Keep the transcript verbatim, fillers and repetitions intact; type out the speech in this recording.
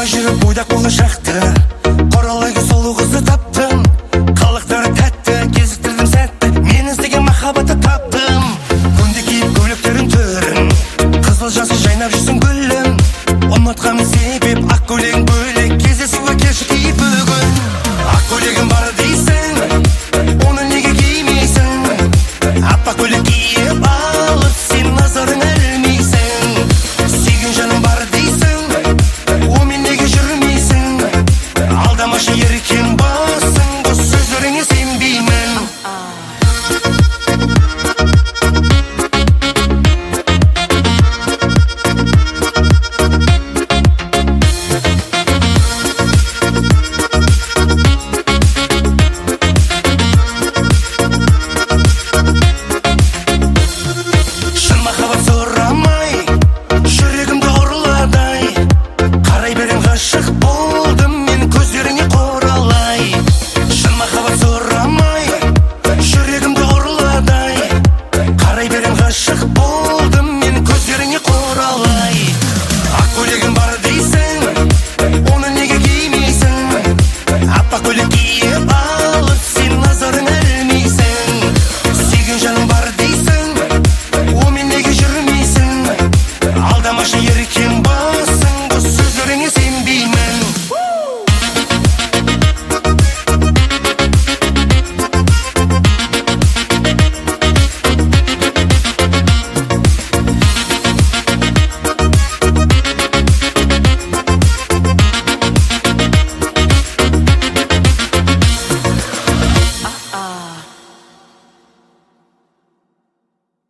Алмай жүріп бойдақ болашақты, қоралайға сұлу қызды таптым. Қалықтары тәтті, кезіктірдім сәтті, мен іздеген махаббатты таптым. Күнде киіп көйлектерін түрін, қызыл жасыл жайнап жүрсің гүлім. Ұмытқаным себеп, ақ көйлегің бөлек, кездесуге келші киіп бүгін. Ақ көйлегің бар дейсің, оны неге кимейсің? Аппақ көйлек киіп алып, сен назарың ілмейсің. Сүйген жаным бар дейсің, онымен неге жүрмейсің? Алдамашы еркем басың, бұл сөздеріңе сенбеймін. Шын махаббат сұрамай, жүрегімді ұрладай, қарай берем ғашық